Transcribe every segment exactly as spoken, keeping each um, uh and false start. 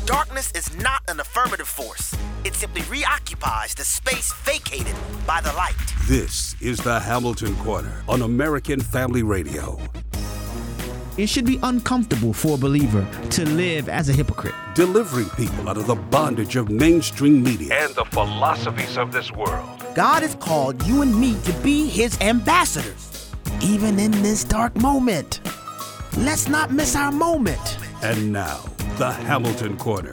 Darkness is not an affirmative force. It simply reoccupies the space vacated by the light. This is the Hamilton Corner on American Family Radio. It should be uncomfortable for a believer to live as a hypocrite. Delivering people out of the bondage of mainstream media and the philosophies of this world. God has called you and me to be his ambassadors, even in this dark moment. Let's not miss our moment. And now, the Hamilton Corner.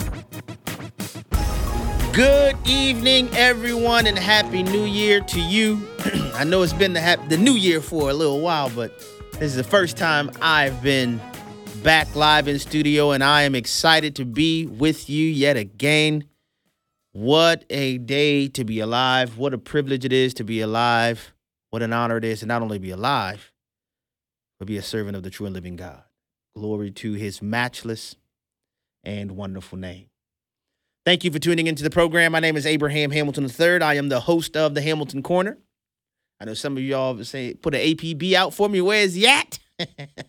Good evening, everyone, and Happy New Year to you. I know it's been the, hap- the New Year for a little while, but this is the first time I've been back live in studio, and I am excited to be with you yet again. What a day to be alive. What a privilege it is to be alive. What an honor it is to not only be alive, but be a servant of the true and living God. Glory to his matchless and wonderful name. Thank you for tuning into the program. My name is Abraham Hamilton the third. I am the host of the Hamilton Corner. I know some of y'all say, put an A P B out for me. Where is he at? uh,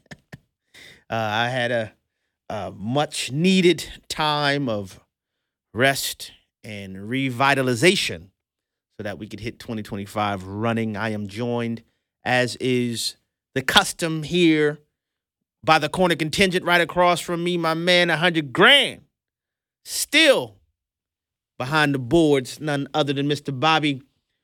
I had a, a much needed time of rest and revitalization so that we could hit twenty twenty-five running. I am joined, as is the custom here, by the corner contingent right across from me, my man, one hundred grand. Still behind the boards, none other than Mister Bobby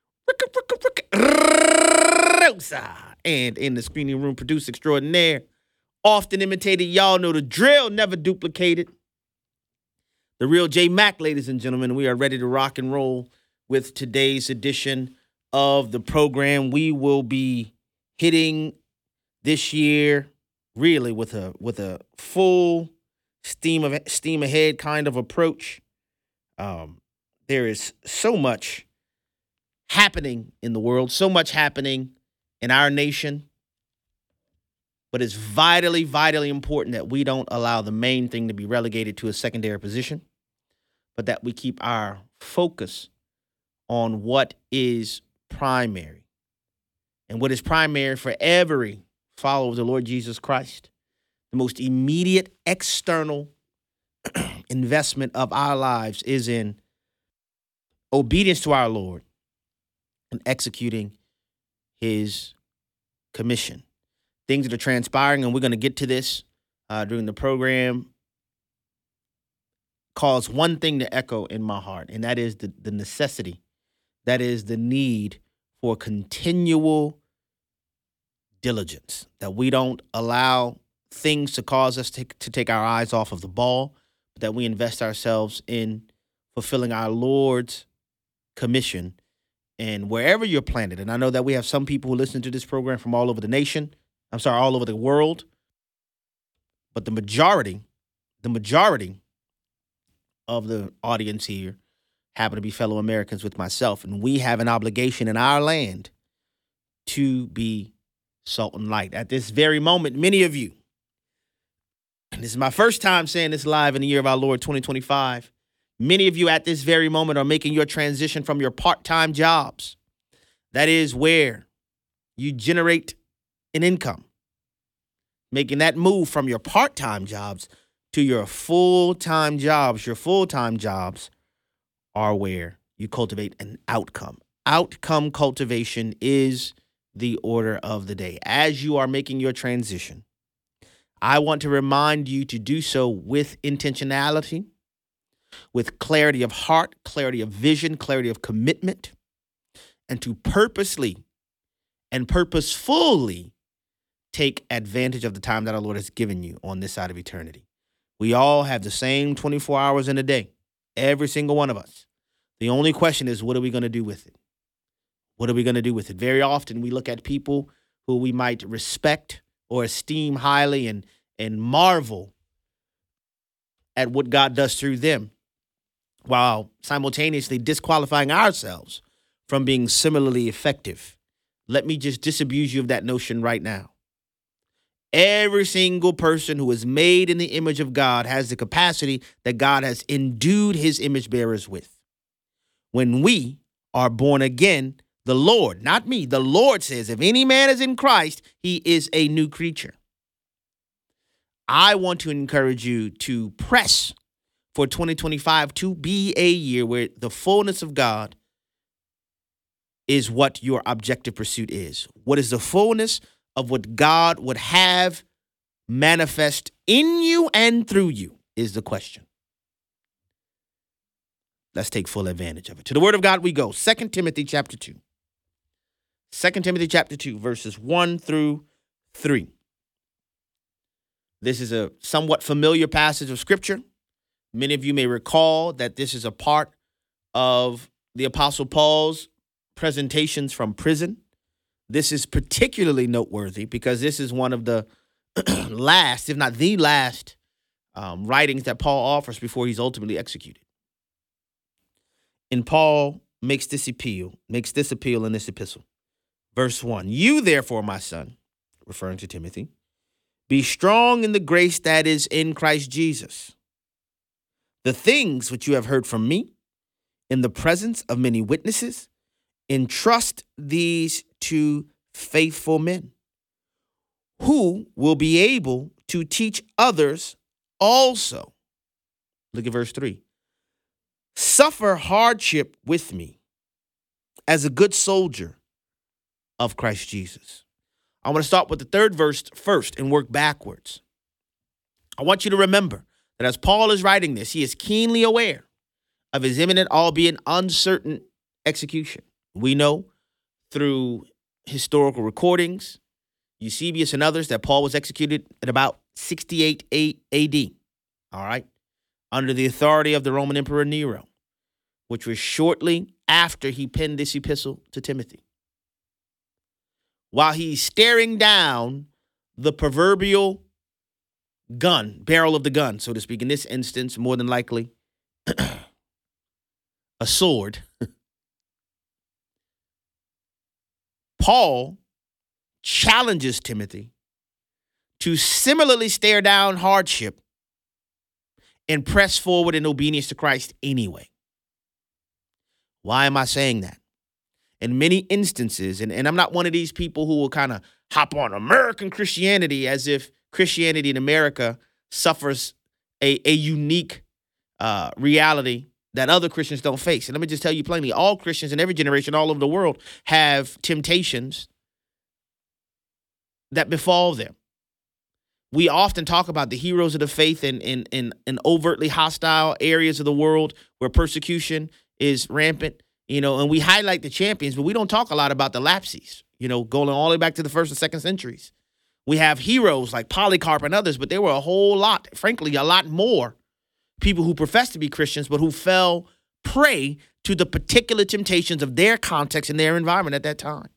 Rosa. And in the screening room, producer extraordinaire, often imitated, y'all know the drill, never duplicated. The real J Mac, ladies and gentlemen. We are ready to rock and roll with today's edition of the program. We will be hitting this year really with a with a full steam of steam ahead kind of approach. Um, there is so much happening in the world, so much happening in our nation, but it's vitally, vitally important that we don't allow the main thing to be relegated to a secondary position, but that we keep our focus on what is primary. And what is primary for every follower of the Lord Jesus Christ, the most immediate external investment of our lives is in obedience to our Lord and executing his commission. Things that are transpiring, and we're going to get to this uh, during the program, cause one thing to echo in my heart, and that is the, the necessity, that is the need for continual diligence, that we don't allow things to cause us to, to take our eyes off of the ball, but that we invest ourselves in fulfilling our Lord's commission. And wherever you're planted, and I know that we have some people who listen to this program from all over the nation, I'm sorry, all over the world, but the majority, the majority of the audience here happen to be fellow Americans with myself, and we have an obligation in our land to be salt and light. At this very moment, many of you, and this is my first time saying this live in the year of our Lord twenty twenty-five, many of you at this very moment are making your transition from your part-time jobs. That is where you generate an income. Making that move from your part-time jobs to your full-time jobs. Your full-time jobs are where you cultivate an outcome. Outcome cultivation is the order of the day. As you are making your transition, I want to remind you to do so with intentionality, with clarity of heart, clarity of vision, clarity of commitment, and to purposely and purposefully take advantage of the time that our Lord has given you on this side of eternity. We all have the same twenty-four hours in a day, every single one of us. The only question is, what are we going to do with it? What are we going to do with it? Very often we look at people who we might respect or esteem highly and, and marvel at what God does through them, while simultaneously disqualifying ourselves from being similarly effective. Let me just disabuse you of that notion right now. Every single person who is made in the image of God has the capacity that God has endued his image bearers with. When we are born again, the Lord, not me, the Lord says, if any man is in Christ, he is a new creature. I want to encourage you to press for twenty twenty-five to be a year where the fullness of God is what your objective pursuit is. What is the fullness of what God would have manifest in you and through you is the question. Let's take full advantage of it. To the word of God we go. Second Timothy chapter two. Second Timothy chapter two, verses one through three. This is a somewhat familiar passage of scripture. Many of you may recall that this is a part of the Apostle Paul's presentations from prison. This is particularly noteworthy because this is one of the last, if not the last, um, writings that Paul offers before he's ultimately executed. And Paul makes this appeal, makes this appeal in this epistle. Verse one, you therefore, my son, referring to Timothy, be strong in the grace that is in Christ Jesus. The things which you have heard from me in the presence of many witnesses, entrust these to faithful men who will be able to teach others also. Look at verse three. Suffer hardship with me as a good soldier of Christ Jesus. I want to start with the third verse first and work backwards. I want you to remember that as Paul is writing this, he is keenly aware of his imminent, albeit uncertain, execution. We know through historical recordings, Eusebius and others, that Paul was executed at about sixty-eight A D, all right, under the authority of the Roman Emperor Nero, which was shortly after he penned this epistle to Timothy. While he's staring down the proverbial gun, barrel of the gun, so to speak, in this instance, more than likely, a sword, Paul challenges Timothy to similarly stare down hardship and press forward in obedience to Christ anyway. Why am I saying that? In many instances, and, and I'm not one of these people who will kind of hop on American Christianity as if Christianity in America suffers a, a unique uh, reality that other Christians don't face. And let me just tell you plainly, all Christians in every generation all over the world have temptations that befall them. We often talk about the heroes of the faith in, in, in, in overtly hostile areas of the world where persecution is rampant, you know, and we highlight the champions, but we don't talk a lot about the lapses, you know, going all the way back to the first and second centuries. We have heroes like Polycarp and others, but there were a whole lot, frankly, a lot more people who profess to be Christians, but who fell prey to the particular temptations of their context and their environment at that time.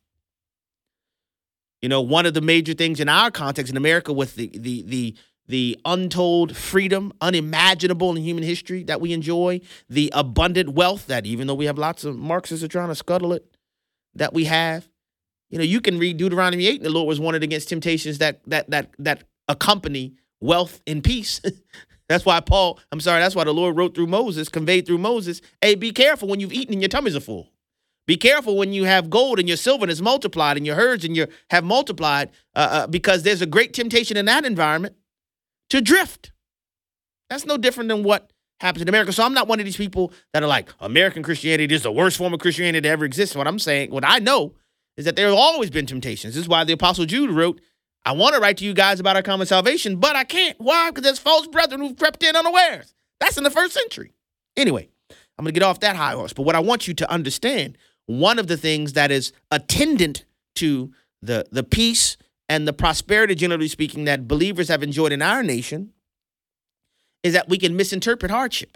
You know, one of the major things in our context in America with the the the the untold freedom, unimaginable in human history that we enjoy, the abundant wealth that, even though we have lots of Marxists are trying to scuttle it, that we have. You know, you can read Deuteronomy eight, and the Lord was warned against temptations that that that that accompany wealth and peace. That's why Paul, I'm sorry, that's why the Lord wrote through Moses, conveyed through Moses, hey, be careful when you've eaten and your tummies are full. Be careful when you have gold and your silver is multiplied and your herds and you have multiplied uh, uh, because there's a great temptation in that environment to drift. That's no different than what happens in America. So I'm not one of these people that are like, American Christianity is the worst form of Christianity that ever exists. What I'm saying, what I know is that there have always been temptations. This is why the Apostle Jude wrote, I want to write to you guys about our common salvation, but I can't. Why? Because there's false brethren who've crept in unawares. That's in the first century. Anyway, I'm going to get off that high horse. But what I want you to understand, one of the things that is attendant to the, the peace and the prosperity, generally speaking, that believers have enjoyed in our nation is that we can misinterpret hardship.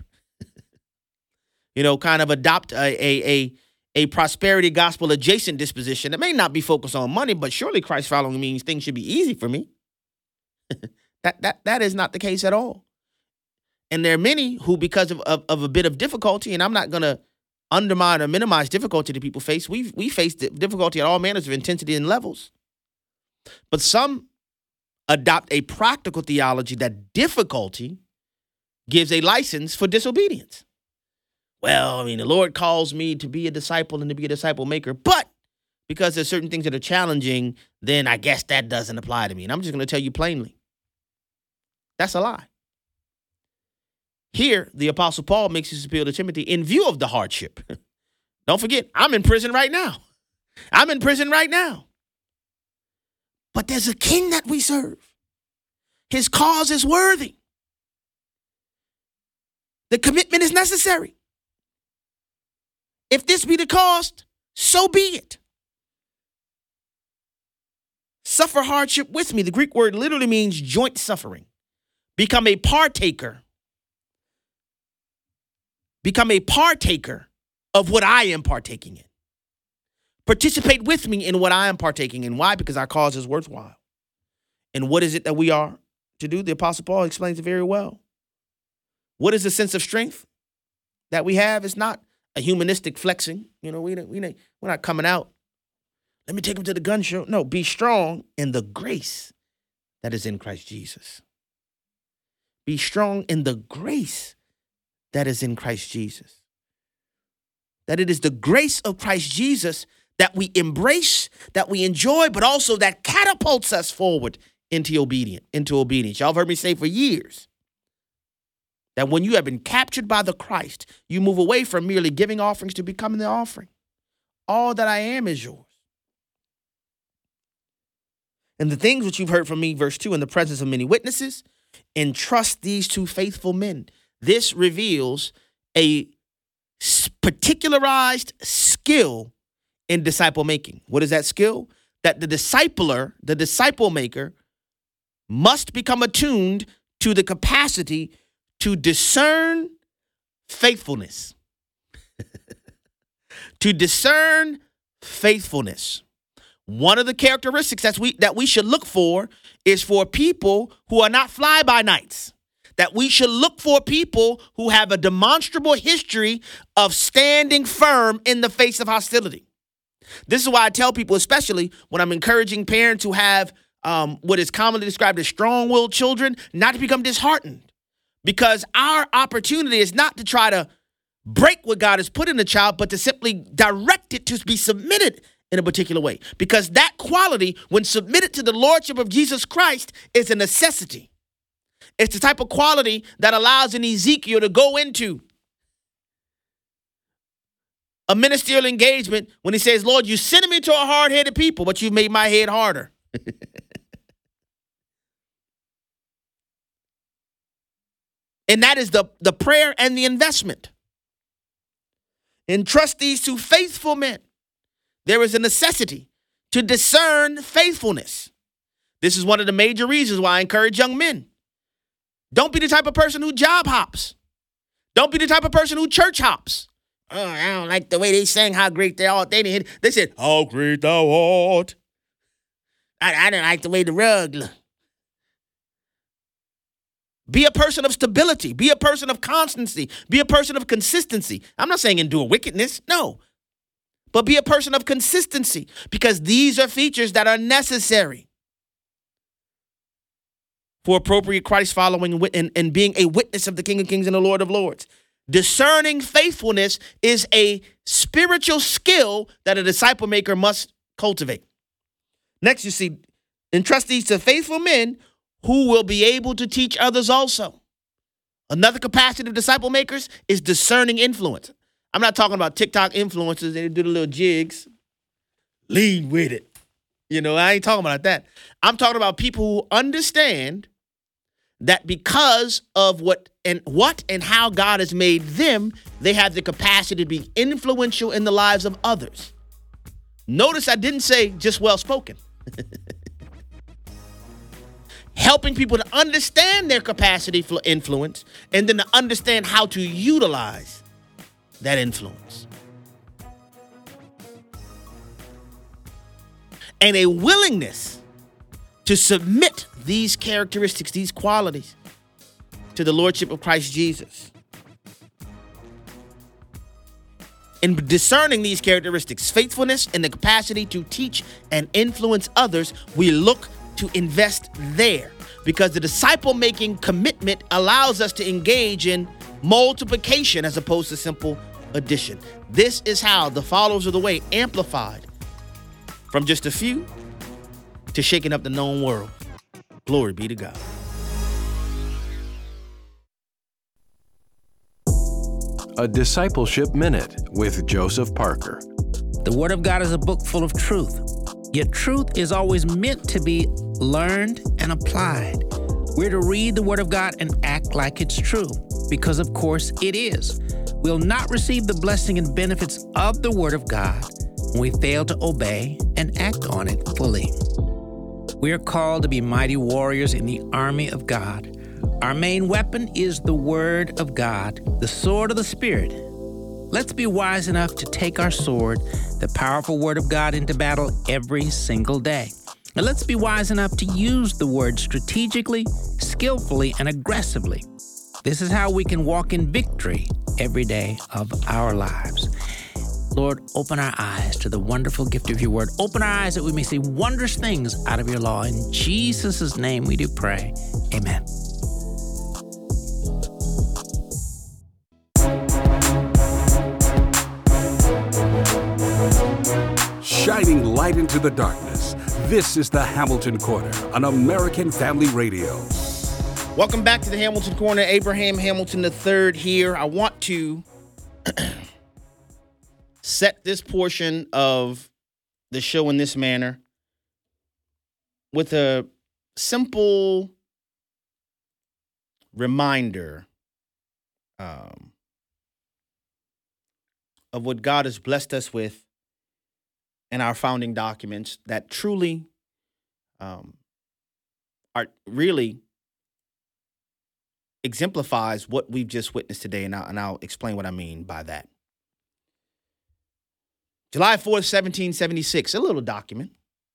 You know, kind of adopt a, a, a, a prosperity gospel adjacent disposition that may not be focused on money, but surely Christ following means things should be easy for me. that, that, that is not the case at all. And there are many who, because of, of, of a bit of difficulty, and I'm not going to undermine or minimize difficulty that people face. We we face difficulty at all manners of intensity and levels. But some adopt a practical theology that difficulty gives a license for disobedience. Well, I mean, the Lord calls me to be a disciple and to be a disciple maker, but because there's certain things that are challenging, then I guess that doesn't apply to me. And I'm just going to tell you plainly, that's a lie. Here, the Apostle Paul makes his appeal to Timothy in view of the hardship. Don't forget, I'm in prison right now. I'm in prison right now. But there's a king that we serve. His cause is worthy. The commitment is necessary. If this be the cost, so be it. Suffer hardship with me. The Greek word literally means joint suffering. Become a partaker. Become a partaker of what I am partaking in. Participate with me in what I am partaking in. Why? Because our cause is worthwhile. And what is it that we are to do? The Apostle Paul explains it very well. What is the sense of strength that we have? It's not a humanistic flexing. You know, we don't, we don't, we're not coming out. Let me take him to the gun show. No, be strong in the grace that is in Christ Jesus. Be strong in the grace that is in Christ Jesus. That it is the grace of Christ Jesus that we embrace, that we enjoy, but also that catapults us forward into obedience, into obedience. Y'all have heard me say for years that when you have been captured by the Christ, you move away from merely giving offerings to becoming the offering. All that I am is yours. And the things which you've heard from me, verse two, in the presence of many witnesses, entrust these to faithful men. This reveals a particularized skill in disciple making. What is that skill? That the discipler, the disciple maker, must become attuned to the capacity to discern faithfulness. To discern faithfulness. One of the characteristics that we that we should look for is for people who are not fly-by-nights. That we should look for people who have a demonstrable history of standing firm in the face of hostility. This is why I tell people, especially when I'm encouraging parents who have um, what is commonly described as strong-willed children, not to become disheartened. Because our opportunity is not to try to break what God has put in the child, but to simply direct it to be submitted in a particular way. Because that quality, when submitted to the lordship of Jesus Christ, is a necessity. It's the type of quality that allows an Ezekiel to go into a ministerial engagement when he says, Lord, you sent me to a hard-headed people, but you've made my head harder. And that is the, the prayer and the investment. Entrust these to faithful men. There is a necessity to discern faithfulness. This is one of the major reasons why I encourage young men. Don't be the type of person who job hops. Don't be the type of person who church hops. Oh, I don't like the way they sang how great they are. They didn't. They said, how great thou art. I, I didn't like the way the rug looked. Be a person of stability. Be a person of constancy. Be a person of consistency. I'm not saying endure wickedness. No. But be a person of consistency, because these are features that are necessary for appropriate Christ following and, and being a witness of the King of Kings and the Lord of Lords. Discerning faithfulness is a spiritual skill that a disciple maker must cultivate. Next, you see, entrust these to faithful men who will be able to teach others also. Another capacity of disciple makers is discerning influence. I'm not talking about TikTok influencers. They do the little jigs. Lean with it. You know, I ain't talking about that. I'm talking about people who understand that because of what and what and how God has made them, they have the capacity to be influential in the lives of others. Notice I didn't say just well-spoken. Helping people to understand their capacity for influence and then to understand how to utilize that influence. And a willingness to submit these characteristics, these qualities, to the lordship of Christ Jesus. In discerning these characteristics, faithfulness and the capacity to teach and influence others, we look to invest there, because the disciple-making commitment allows us to engage in multiplication as opposed to simple addition. This is how the followers of the way amplified from just a few to shaking up the known world. Glory be to God. a Discipleship Minute with Joseph Parker. The Word of God is a book full of truth. Yet truth is always meant to be learned and applied. We're to read the Word of God and act like it's true, because of course it is. We'll not receive the blessing and benefits of the Word of God when we fail to obey and act on it fully. We are called to be mighty warriors in the army of God. Our main weapon is the Word of God, the sword of the Spirit. Let's be wise enough to take our sword, the powerful Word of God, into battle every single day. And let's be wise enough to use the Word strategically, skillfully, and aggressively. This is how we can walk in victory every day of our lives. Lord, open our eyes to the wonderful gift of your Word. Open our eyes that we may see wondrous things out of your law. In Jesus' name we do pray. Amen. Shining light into the darkness. This is the Hamilton Corner on American Family Radio. Welcome back to the Hamilton Corner. Abraham Hamilton the third here. I want to set this portion of the show in this manner with a simple reminder um, of what God has blessed us with in our founding documents that truly um, are really exemplifies what we've just witnessed today, and I'll, and I'll explain what I mean by that. July fourth, seventeen seventy-six, a little document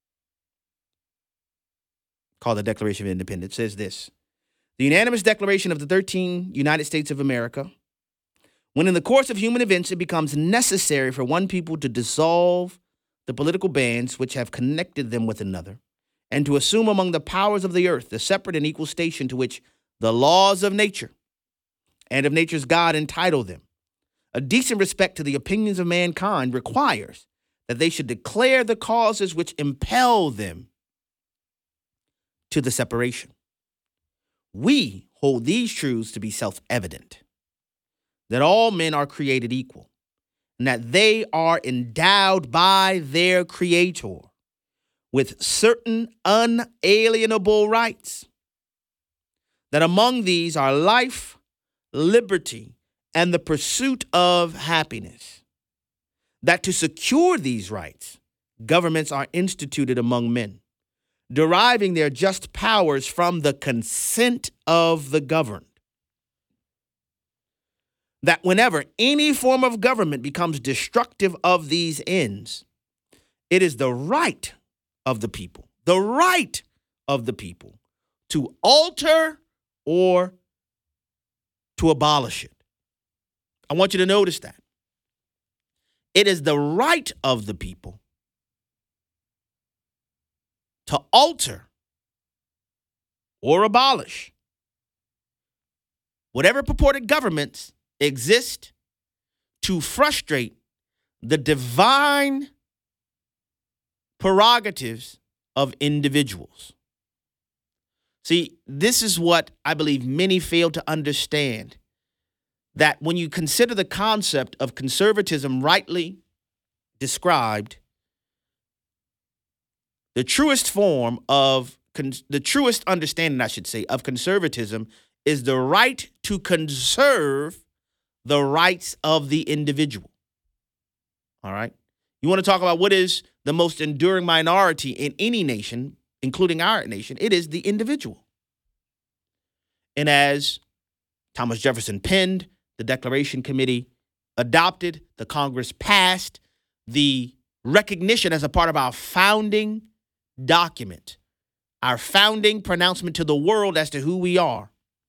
called the Declaration of Independence says this: the unanimous declaration of the thirteen United States of America, when in the course of human events it becomes necessary for one people to dissolve the political bands which have connected them with another, and to assume among the powers of the earth the separate and equal station to which the laws of nature and of nature's God entitle them. A decent respect to the opinions of mankind requires that they should declare the causes which impel them to the separation. We hold these truths to be self-evident, that all men are created equal, and that they are endowed by their Creator with certain unalienable rights, that among these are life, liberty, and the pursuit of happiness, that to secure these rights, governments are instituted among men, deriving their just powers from the consent of the governed, that whenever any form of government becomes destructive of these ends, it is the right of the people, the right of the people to alter or to abolish it. I want you to notice that. It is the right of the people to alter or abolish whatever purported governments exist to frustrate the divine prerogatives of individuals. See, this is what I believe many fail to understand, that when you consider the concept of conservatism rightly described, the truest form of, the truest understanding, I should say, of conservatism is the right to conserve the rights of the individual. All right? You want to talk about what is the most enduring minority in any nation, including our nation? It is the individual. And as Thomas Jefferson penned, the Declaration Committee adopted, the Congress passed, the recognition as a part of our founding document, our founding pronouncement to the world as to who we are,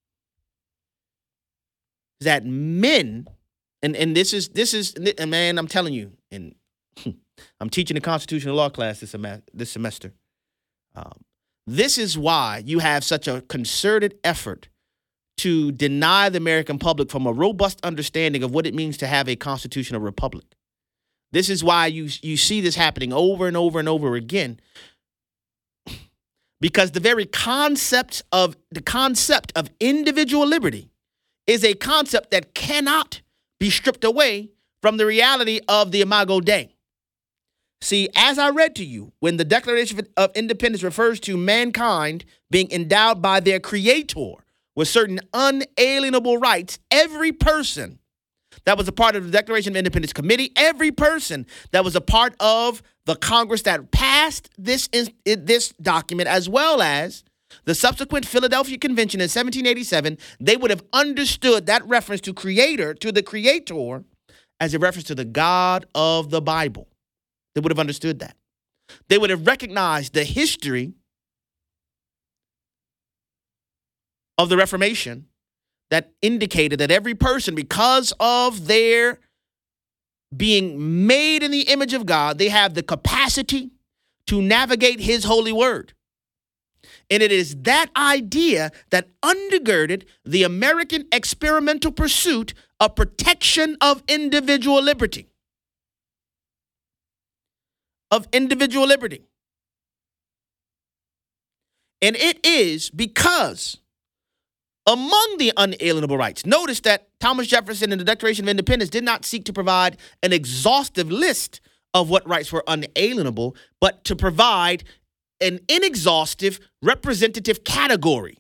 that men, and, and this is, this is, and man, I'm telling you, and I'm teaching a constitutional law class this, sem- this semester. Um, this is why you have such a concerted effort to deny the American public from a robust understanding of what it means to have a constitutional republic. This is why you, you see this happening over and over and over again. Because the very concept of the concept of individual liberty is a concept that cannot be stripped away from the reality of the Imago Dei. See, as I read to you, when the Declaration of Independence refers to mankind being endowed by their creator with certain unalienable rights, every person that was a part of the Declaration of Independence Committee, every person that was a part of the Congress that passed this, this document, as well as the subsequent Philadelphia Convention in seventeen eighty-seven, they would have understood that reference to creator, to the creator, as a reference to the God of the Bible. They would have understood that. They would have recognized the history of the Reformation that indicated that every person, because of their being made in the image of God, they have the capacity to navigate his holy word. And it is that idea that undergirded the American experimental pursuit of protection of individual liberty. Of individual liberty. And it is because among the unalienable rights, notice that Thomas Jefferson in the Declaration of Independence did not seek to provide an exhaustive list of what rights were unalienable, but to provide an inexhaustive representative category.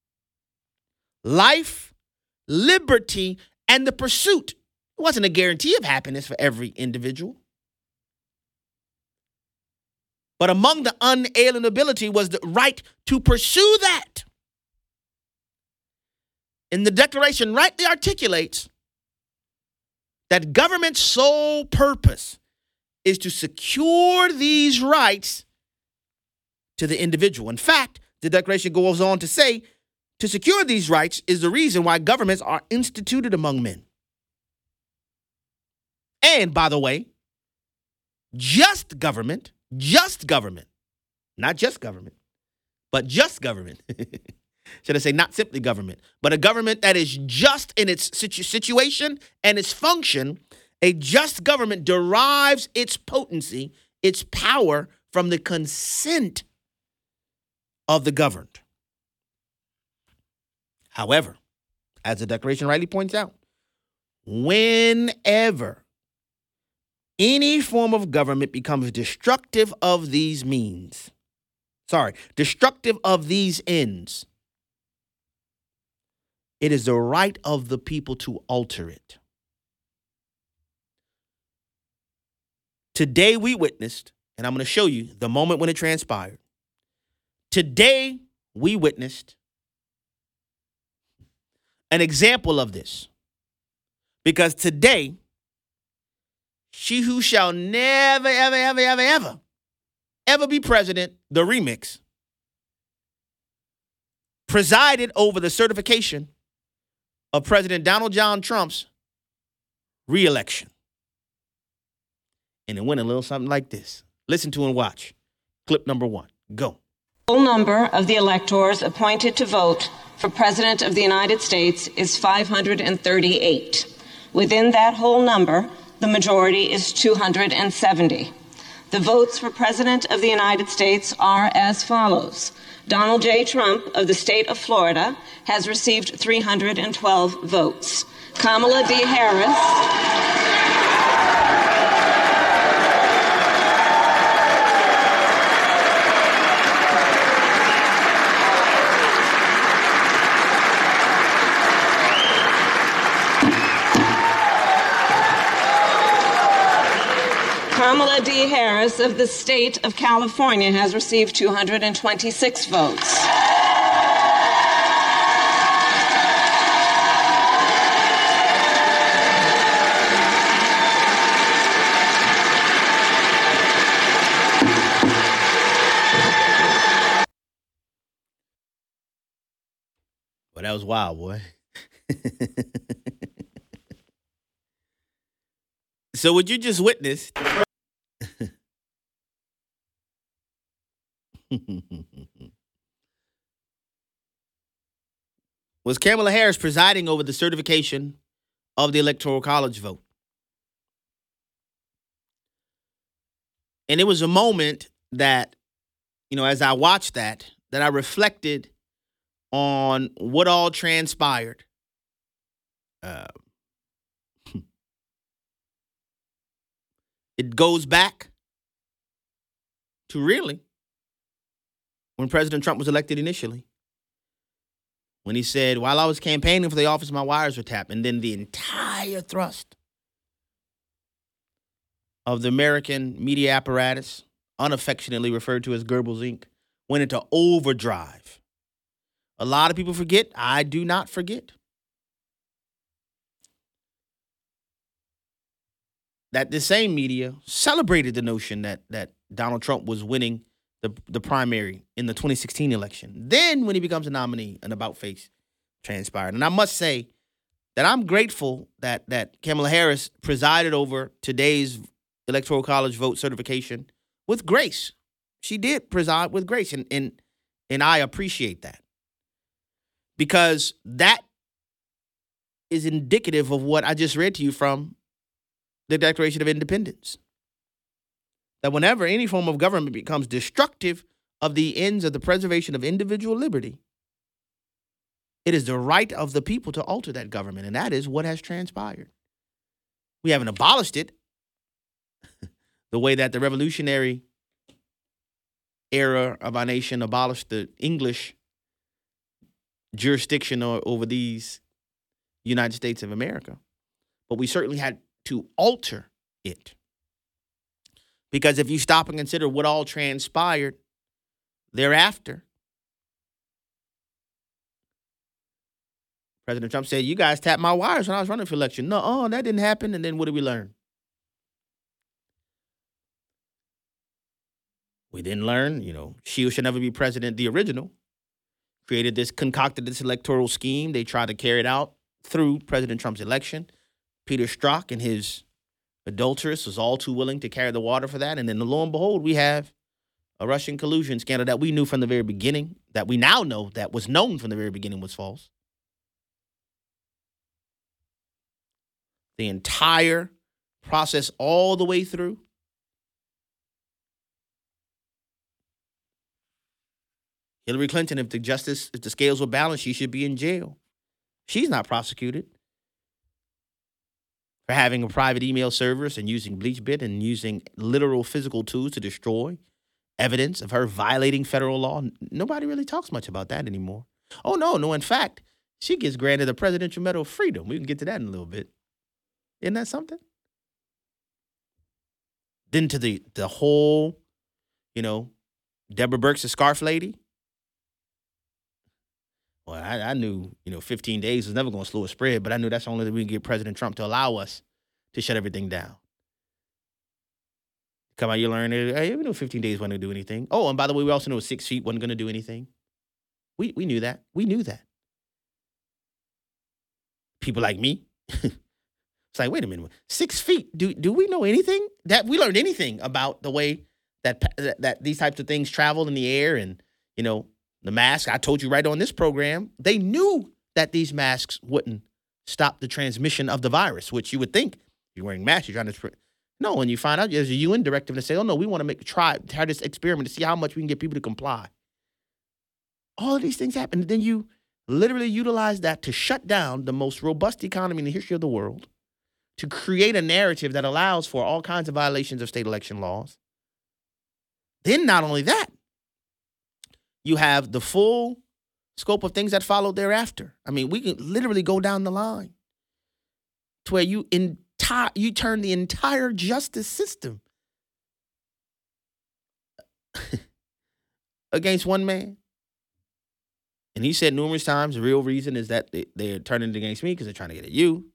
Life, liberty, and the pursuit. It wasn't a guarantee of happiness for every individual. But among the unalienability was the right to pursue that. And the Declaration rightly articulates that government's sole purpose is to secure these rights to the individual. In fact, the Declaration goes on to say, to secure these rights is the reason why governments are instituted among men. And by the way, just government, just government, not just government, but just government. Should I say not simply government, but a government that is just in its situ- situation and its function. A just government derives its potency, its power from the consent of the governed. However, as the Declaration rightly points out, whenever any form of government becomes destructive of these means, sorry, destructive of these ends, it is the right of the people to alter it. Today we witnessed, and I'm going to show you the moment when it transpired. Today we witnessed an example of this. Because today, she who shall never, ever, ever, ever, ever, ever be president, the remix, presided over the certification of President Donald John Trump's re-election. And it went a little something like this. Listen to and watch. Clip number one. Go. The total number of the electors appointed to vote for President of the United States is five hundred thirty-eight. Within that whole number, the majority is two hundred seventy. The votes for President of the United States are as follows. Donald J. Trump of the state of Florida has received three hundred twelve votes. Kamala D. Harris Kamala D. Harris of the state of California has received two hundred twenty-six votes. Well, that was wild, boy. So what you just witnessed was Kamala Harris presiding over the certification of the Electoral College vote. And it was a moment that, you know, as I watched that, that I reflected on what all transpired uh, It goes back to really when President Trump was elected initially, when he said, while I was campaigning for the office, my wires were tapped. And then the entire thrust of the American media apparatus, unaffectionately referred to as Goebbels Incorporated, went into overdrive. A lot of people forget. I do not forget that the same media celebrated the notion that that Donald Trump was winning the, the primary in the twenty sixteen election. Then when he becomes a nominee, an about-face transpired. And I must say that I'm grateful that that Kamala Harris presided over today's Electoral College vote certification with grace. She did preside with grace, and and, and I appreciate that. Because that is indicative of what I just read to you from the Declaration of Independence. That whenever any form of government becomes destructive of the ends of the preservation of individual liberty, it is the right of the people to alter that government, and that is what has transpired. We haven't abolished it the way that the revolutionary era of our nation abolished the English jurisdiction over these United States of America. But we certainly had to alter it. Because if you stop and consider what all transpired thereafter, President Trump said, you guys tapped my wires when I was running for election. No, oh, that didn't happen. And then what did we learn? We didn't learn, you know, Shields should never be president, the original. Created this, concocted this electoral scheme. They tried to carry it out through President Trump's election. Peter Strzok and his adulteress was all too willing to carry the water for that. And then lo and behold, we have a Russian collusion scandal that we knew from the very beginning, that we now know that was known from the very beginning was false. The entire process all the way through. Hillary Clinton, if the justice, if the scales were balanced, she should be in jail. She's not prosecuted for having a private email service and using BleachBit and using literal physical tools to destroy evidence of her violating federal law. Nobody really talks much about that anymore. Oh, no, no. In fact, she gets granted a Presidential Medal of Freedom. We can get to that in a little bit. Isn't that something? Then to the, the whole, you know, Deborah Birx, the scarf lady. Well, I, I knew, you know, fifteen days was never going to slow a spread, but I knew that's the only way we can get President Trump to allow us to shut everything down. Come out, you learn it. Hey, we knew fifteen days wasn't going to do anything. Oh, and by the way, we also knew six feet wasn't going to do anything. We we knew that. We knew that. People like me. It's like, wait a minute. Six feet. Do do we know anything? That we learned anything about the way that that, that these types of things travel in the air and, you know, the mask, I told you right on this program, they knew that these masks wouldn't stop the transmission of the virus, which you would think you're wearing masks, you're trying to. No, and you find out there's a U N directive to say, oh, no, we want to make try, try this experiment to see how much we can get people to comply. All of these things happen. And then you literally utilize that to shut down the most robust economy in the history of the world, to create a narrative that allows for all kinds of violations of state election laws. Then not only that, you have the full scope of things that followed thereafter. I mean, we can literally go down the line to where you entire you turn the entire justice system against one man. And he said numerous times the real reason is that they, they're turning it against me because they're trying to get at you.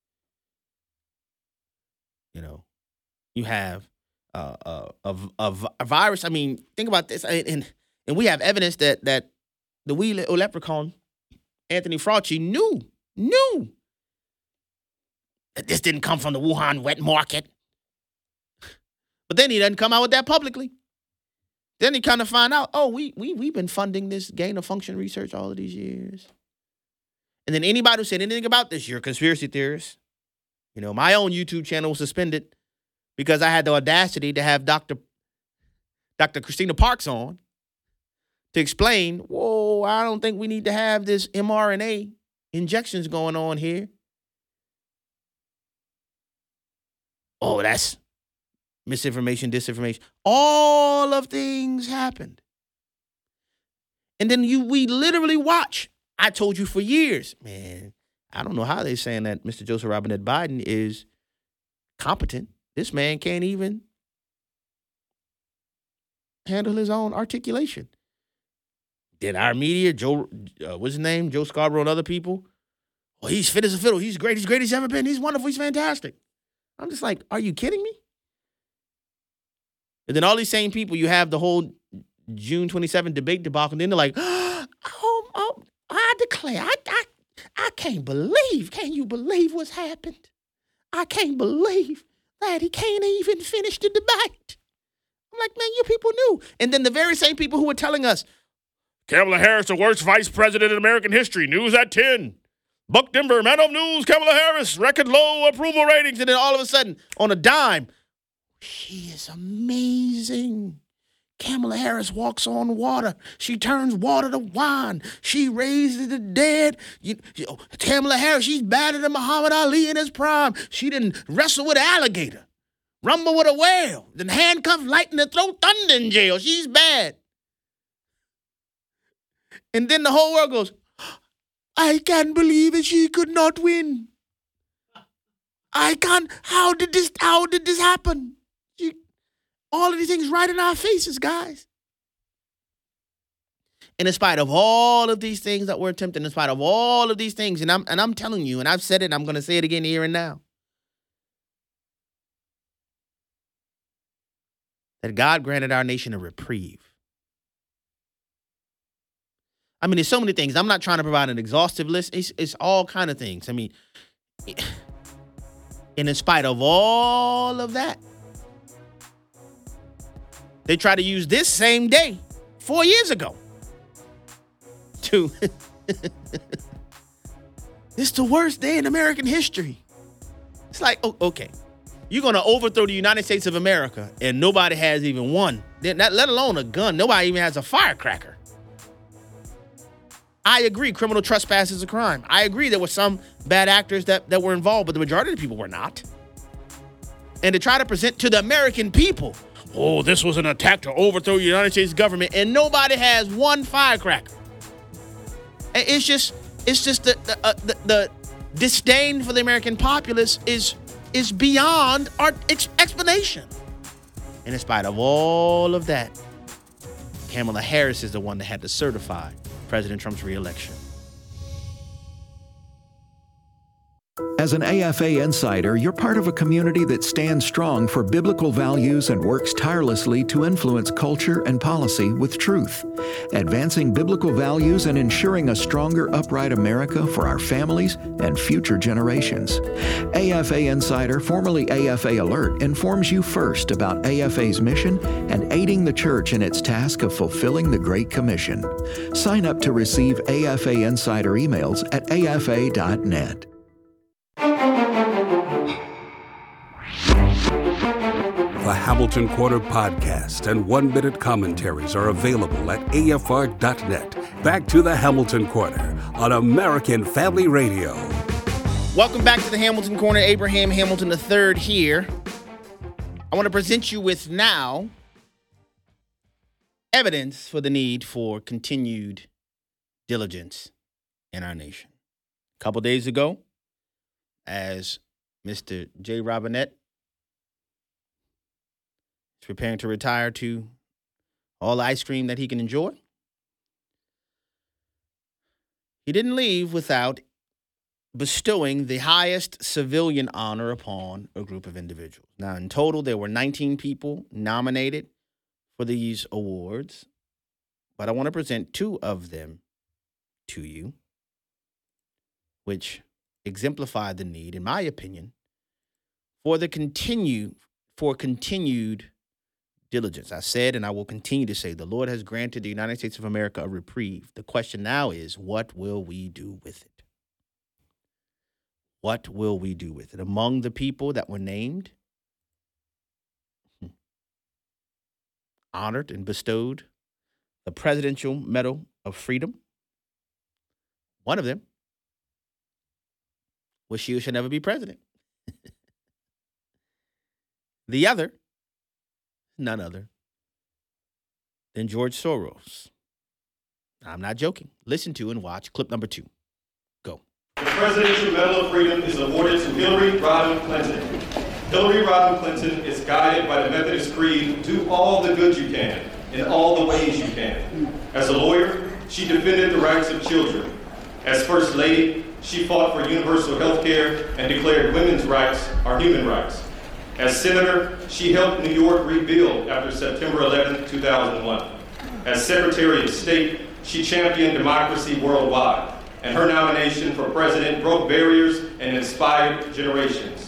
You know, you have uh, a, a, a, a virus. I mean, think about this. And And we have evidence that that the wee little leprechaun, Anthony Fauci, knew, knew that this didn't come from the Wuhan wet market. But then he doesn't come out with that publicly. Then he kind of find out, oh, we, we, we've been funding this gain of function research all of these years. And then anybody who said anything about this, you're a conspiracy theorist. You know, my own YouTube channel was suspended because I had the audacity to have Doctor Doctor Christina Parks on to explain, whoa, I don't think we need to have this mRNA injections going on here. Oh, that's misinformation, disinformation. All of things happened. And then you, we literally watch. I told you for years, man, I don't know how they're saying that Mister Joseph Robinette Biden is competent. This man can't even handle his own articulation. Then our media, Joe, uh, what's his name? Joe Scarborough and other people. Well, he's fit as a fiddle. He's great. He's great. He's ever been. He's wonderful. He's fantastic. I'm just like, are you kidding me? And then all these same people, you have the whole June twenty-seventh debate debacle, and then they're like, oh, oh I declare, I, I, I can't believe, can you believe what's happened? I can't believe that he can't even finish the debate. I'm like, man, you people knew. And then the very same people who were telling us, Kamala Harris, the worst vice president in American history, news at ten. Buck Denver, man of news, Kamala Harris, record low approval ratings. And then all of a sudden, on a dime, she is amazing. Kamala Harris walks on water. She turns water to wine. She raises the dead. You, you, Kamala Harris, she's better than Muhammad Ali in his prime. She didn't wrestle with an alligator, rumble with a whale, then handcuff lightning and throw thunder in jail. She's bad. And then the whole world goes, I can't believe it. She could not win. I can't. How did this, how did this happen? She, all of these things right in our faces, guys. And in spite of all of these things that we're attempting, in spite of all of these things, and I'm and I'm telling you, and I've said it, I'm going to say it again here and now, that God granted our nation a reprieve. I mean, there's so many things. I'm not trying to provide an exhaustive list. It's, it's all kind of things. I mean, and in spite of all of that, they try to use this same day four years ago to, it's the worst day in American history. It's like, oh, okay, you're going to overthrow the United States of America and nobody has even one, not, let alone a gun. Nobody even has a firecracker. I agree, criminal trespass is a crime. I agree there were some bad actors that, that were involved, but the majority of the people were not. And to try to present to the American people, oh, this was an attack to overthrow the United States government, and nobody has one firecracker. It's just, it's just the the, uh, the, the disdain for the American populace is is beyond our ex- explanation. And in spite of all of that, Kamala Harris is the one that had to certify President Trump's reelection. As an A F A insider, you're part of a community that stands strong for biblical values and works tirelessly to influence culture and policy with truth, advancing biblical values and ensuring a stronger, upright America for our families and future generations. A F A Insider, formerly A F A Alert, informs you first about A F A's mission and aiding the church in its task of fulfilling the Great Commission. Sign up to receive A F A Insider emails at A F A dot net. The Hamilton Quarter podcast and one-minute commentaries are available at A F R dot net. Back to the Hamilton Quarter on American Family Radio. Welcome back to the Hamilton Corner. Abraham Hamilton the third here. I want to present you with now evidence for the need for continued diligence in our nation. A couple days ago, as Mister J. Robinette is preparing to retire to all the ice cream that he can enjoy, he didn't leave without bestowing the highest civilian honor upon a group of individuals. Now, in total, there were nineteen people nominated for these awards, but I want to present two of them to you, which exemplify the need, in my opinion, for the continue for continued diligence. I said, and I will continue to say, the Lord has granted the United States of America a reprieve. The question now is, what will we do with it? What will we do with it? Among the people that were named, honored and bestowed the Presidential Medal of Freedom, one of them was she who shall never be president. The other none other than George Soros. I'm not joking. Listen to and watch clip number two. Go. The Presidential Medal of Freedom is awarded to Hillary Rodham Clinton. Hillary Rodham Clinton is guided by the Methodist Creed, do all the good you can, in all the ways you can. As a lawyer, she defended the rights of children. As First Lady, she fought for universal health care and declared women's rights are human rights. As Senator, she helped New York rebuild after September eleventh, two thousand one. As Secretary of State, she championed democracy worldwide, and her nomination for president broke barriers and inspired generations.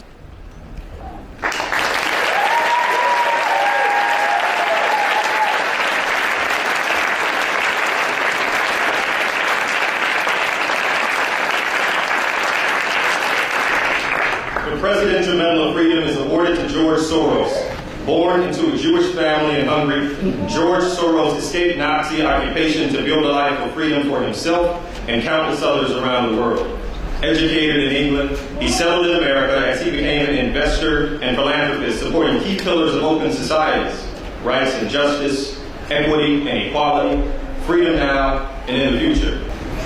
The Presidential Medal of Freedom is awarded to George Soros. Born into a Jewish family in Hungary, George Soros escaped Nazi occupation to build a life of freedom for himself and countless others around the world. Educated in England, he settled in America as he became an investor and philanthropist supporting key pillars of open societies, rights and justice, equity and equality, freedom now and in the future.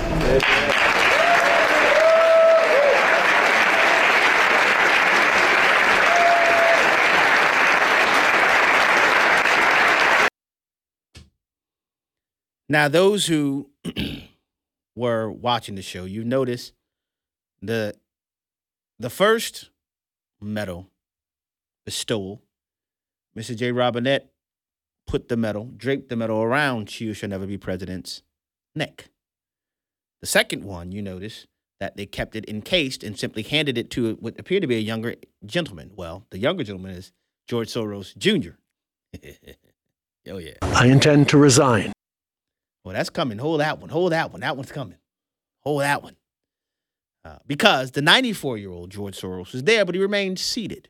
Now, those who were watching the show, you notice the the first medal bestowal, Mister J. Robinette put the medal, draped the medal around She Who Shall Never Be President's neck. The second one, you notice that they kept it encased and simply handed it to what appeared to be a younger gentleman. Well, the younger gentleman is George Soros Junior Oh, yeah. I intend to resign. Well, that's coming. Hold that one. Hold that one. That one's coming. Hold that one. Uh, because the ninety-four-year-old George Soros was there, but he remained seated.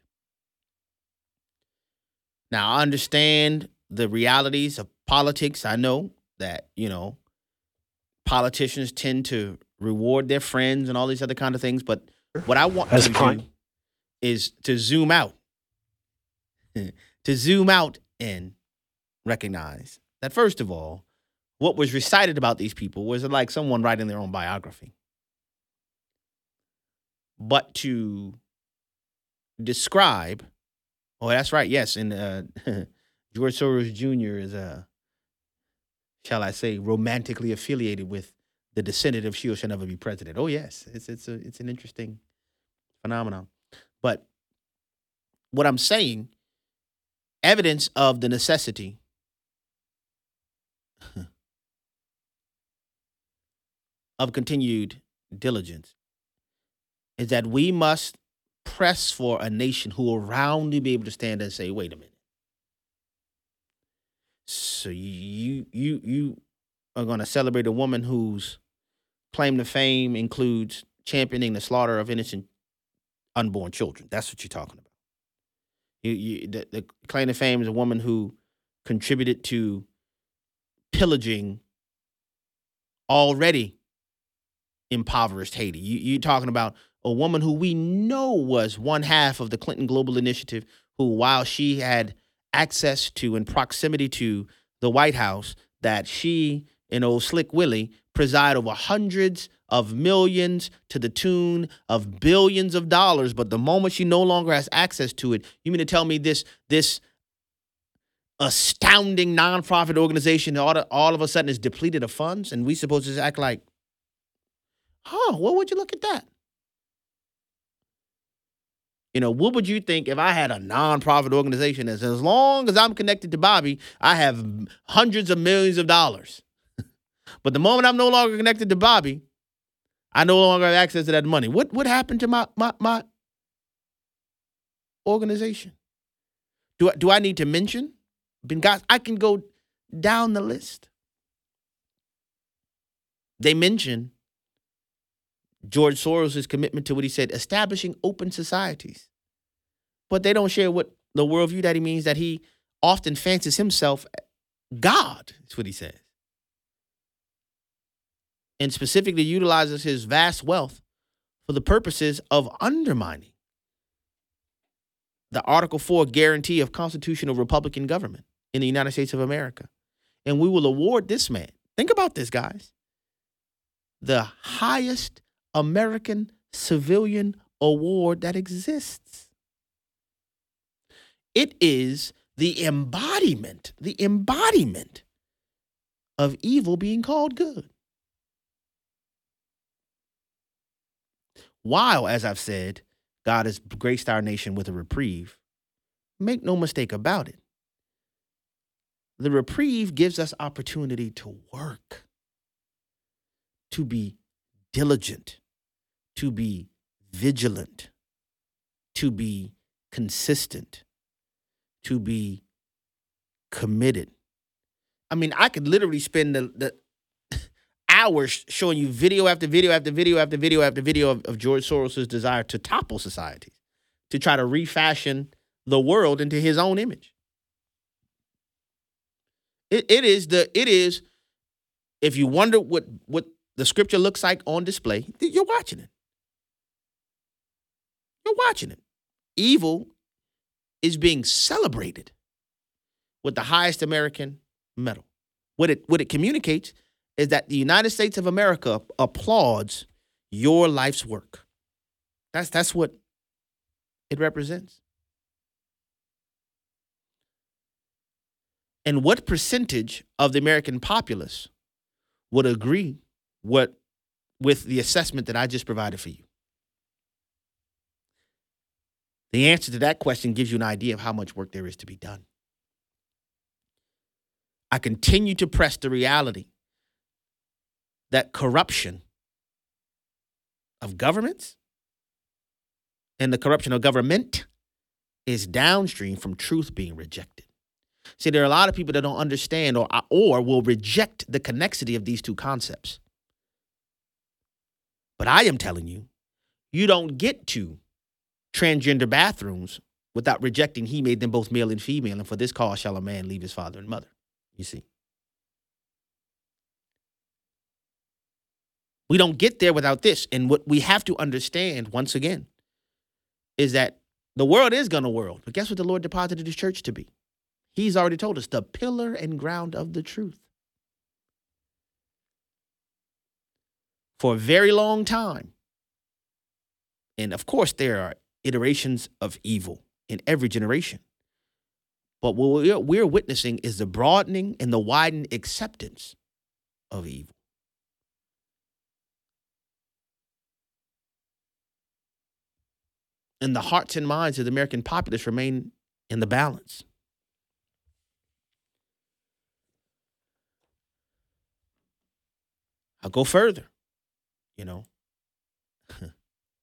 Now, I understand the realities of politics. I know that, you know, politicians tend to reward their friends and all these other kind of things. But what I want As to fine. do is to zoom out. to zoom out and recognize that, first of all, what was recited about these people was like someone writing their own biography. But to describe, oh, that's right, yes, and uh, George Soros Junior is, uh, shall I say, romantically affiliated with the descendant of She Who Shall Never Be President. Oh, yes, it's it's a, it's an interesting phenomenon. But what I'm saying, evidence of the necessity of continued diligence is that we must press for a nation who will roundly be able to stand and say, wait a minute. So you you you are going to celebrate a woman whose claim to fame includes championing the slaughter of innocent unborn children. That's what you're talking about. You, you, the, the claim to fame is a woman who contributed to pillaging already impoverished Haiti. You, you're talking about a woman who we know was one half of the Clinton Global Initiative, who, while she had access to and proximity to the White House, that she and old Slick Willie preside over hundreds of millions to the tune of billions of dollars. But the moment she no longer has access to it, you mean to tell me this this astounding nonprofit organization all, to, all of a sudden is depleted of funds, and we supposed to just act like, huh, what would you look at that? You know, what would you think if I had a nonprofit organization that says, as long as I'm connected to Bobby, I have hundreds of millions of dollars. But the moment I'm no longer connected to Bobby, I no longer have access to that money. What what happened to my my my organization? Do I, do I need to mention? Benghazi? I can go down the list. They mention George Soros' commitment to what he said, establishing open societies. But they don't share what the worldview that he means, that he often fancies himself God, is what he says. And specifically utilizes his vast wealth for the purposes of undermining the Article four guarantee of constitutional Republican government in the United States of America. And we will award this man, think about this, guys, the highest American civilian award that exists. It is the embodiment, the embodiment of evil being called good. While, as I've said, God has graced our nation with a reprieve, make no mistake about it, the reprieve gives us opportunity to work, to be diligent, to be vigilant, to be consistent, to be committed. I mean, I could literally spend the, the hours showing you video after video after video after video after video of, of George Soros' desire to topple societies, to try to refashion the world into his own image. It, it is the, it is, if you wonder what, what the scripture looks like on display, you're watching it. You're watching it. Evil is being celebrated with the highest American medal. What it, what it communicates is that the United States of America applauds your life's work. That's, that's what it represents. And what percentage of the American populace would agree what, with the assessment that I just provided for you? The answer to that question gives you an idea of how much work there is to be done. I continue to press the reality that corruption of governments and the corruption of government is downstream from truth being rejected. See, there are a lot of people that don't understand or, or will reject the connexity of these two concepts. But I am telling you, you don't get to transgender bathrooms without rejecting he made them both male and female, and for this cause shall a man leave his father and mother. You see. We don't get there without this. And what we have to understand, once again, is that the world is going to world. But guess what the Lord deposited his church to be? He's already told us, the pillar and ground of the truth. For a very long time. And of course, there are iterations of evil in every generation. But what we're, we're witnessing is the broadening and the widened acceptance of evil. And the hearts and minds of the American populace remain in the balance. I'll go further, you know. In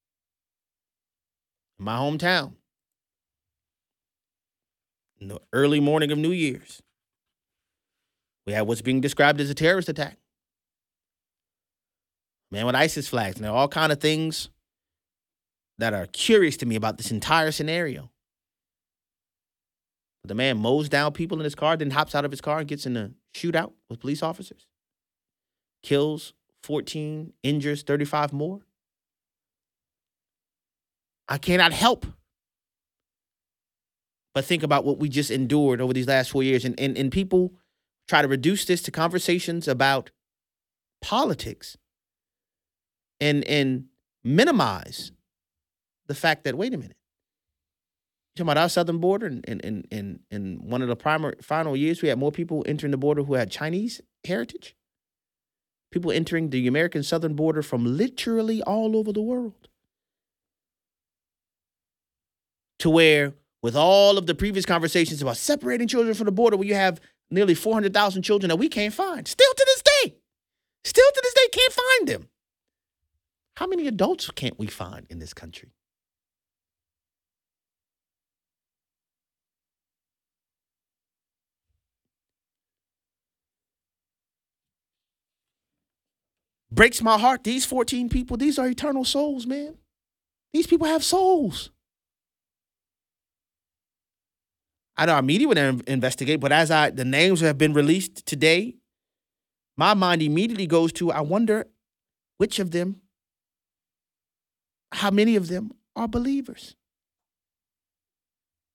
my hometown, in the early morning of New Year's, we had what's being described as a terrorist attack. Man with ISIS flags, and there are all kind of things that are curious to me about this entire scenario. The man mows down people in his car, then hops out of his car and gets in a shootout with police officers. Kills fourteen, injures thirty-five more. I cannot help but think about what we just endured over these last four years. And, and, and people try to reduce this to conversations about politics and, and minimize the fact that, wait a minute, you're talking about our southern border, and in, in, in, in one of the primary, final years, we had more people entering the border who had Chinese heritage. People entering the American southern border from literally all over the world. To where, with all of the previous conversations about separating children from the border, where you have nearly four hundred thousand children that we can't find, still to this day, still to this day can't find them. How many adults can't we find in this country? Breaks my heart. These fourteen people, these are eternal souls, man. These people have souls. I know our media would investigate, but as I the names have been released today, my mind immediately goes to, I wonder which of them, how many of them are believers?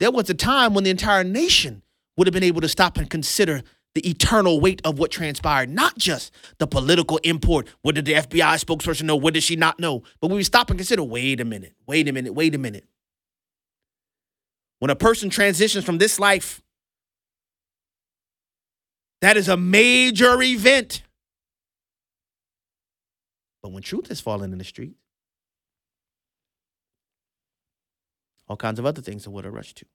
there was a time when the entire nation would have been able to stop and consider the eternal weight of what transpired, not just the political import. What did the F B I spokesperson know? What did she not know? But we would stop and consider, wait a minute, wait a minute, wait a minute. When a person transitions from this life, that is a major event. But when truth has fallen in the street, all kinds of other things are what I rush to.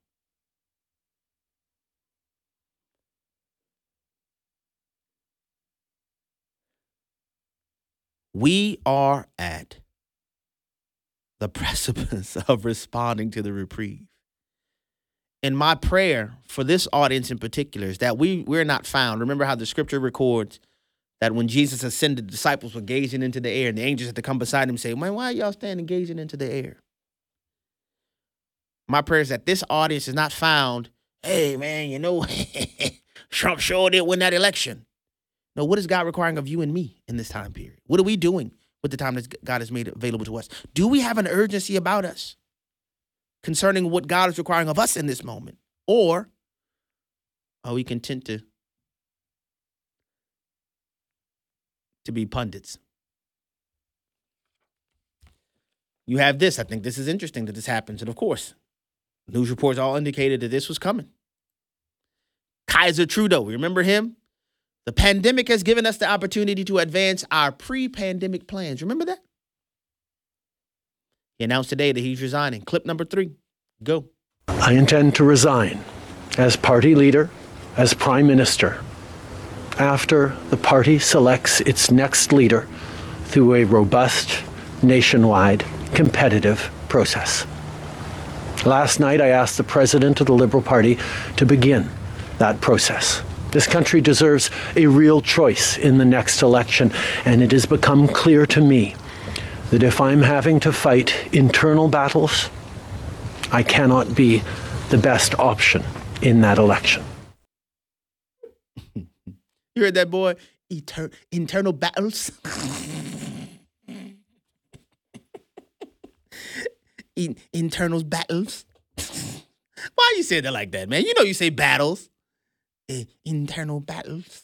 We are at the precipice of responding to the reprieve. And my prayer for this audience in particular is that we, we're not found. Remember how the scripture records that when Jesus ascended, the disciples were gazing into the air, and the angels had to come beside him and say, man, why are y'all standing gazing into the air? My prayer is that this audience is not found, hey, man, you know, Trump sure did win that election. No, what is God requiring of you and me in this time period? What are we doing with the time that God has made available to us? Do we have an urgency about us concerning what God is requiring of us in this moment? Or are we content to, to be pundits? You have this. I think this is interesting that this happens. And of course, news reports all indicated that this was coming. Kaiser Trudeau, remember him? The pandemic has given us the opportunity to advance our pre-pandemic plans. Remember that? He announced today that he's resigning. Clip number three. Go. I intend to resign as party leader, as prime minister, after the party selects its next leader through a robust, nationwide, competitive process. Last night, I asked the president of the Liberal Party to begin that process. This country deserves a real choice in the next election, and it has become clear to me that if I'm having to fight internal battles, I cannot be the best option in that election. You heard that, boy? Eter- internal battles. in- internal battles. Why you say that like that, man? You know you say battles. Uh, internal battles.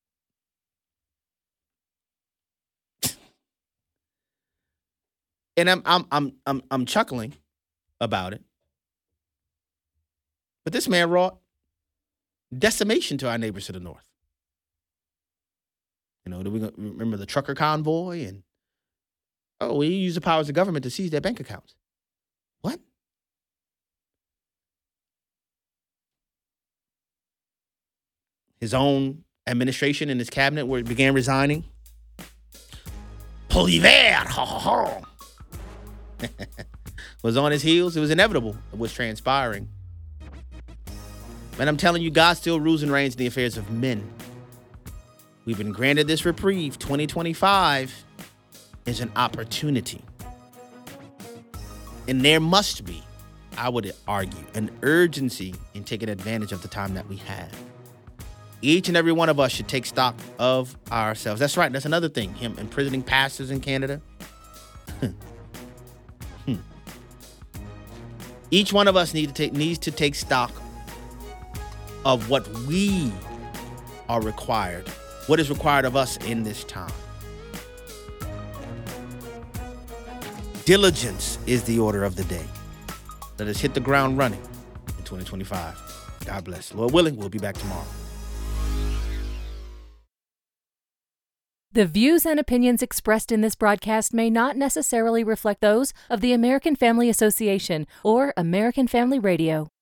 And I'm I'm I'm I'm I'm chuckling about it. But this man wrought decimation to our neighbors to the north. You know, do we remember the trucker convoy? And oh, we use the powers of government to seize their bank accounts. What? His own administration and his cabinet where it began resigning. Poliver, ha ha ha. Was on his heels. It was inevitable. It was transpiring. And I'm telling you, God still rules and reigns in the affairs of men. We've been granted this reprieve. twenty twenty-five is an opportunity. And there must be, I would argue, an urgency in taking advantage of the time that we have. Each and every one of us should take stock of ourselves. That's right. That's another thing. Him imprisoning pastors in Canada. hmm. Each one of us need to take, needs to take stock of what we are required. What is required of us in this time. Diligence is the order of the day. Let us hit the ground running in twenty twenty-five. God bless. Lord willing, we'll be back tomorrow. The views and opinions expressed in this broadcast may not necessarily reflect those of the American Family Association or American Family Radio.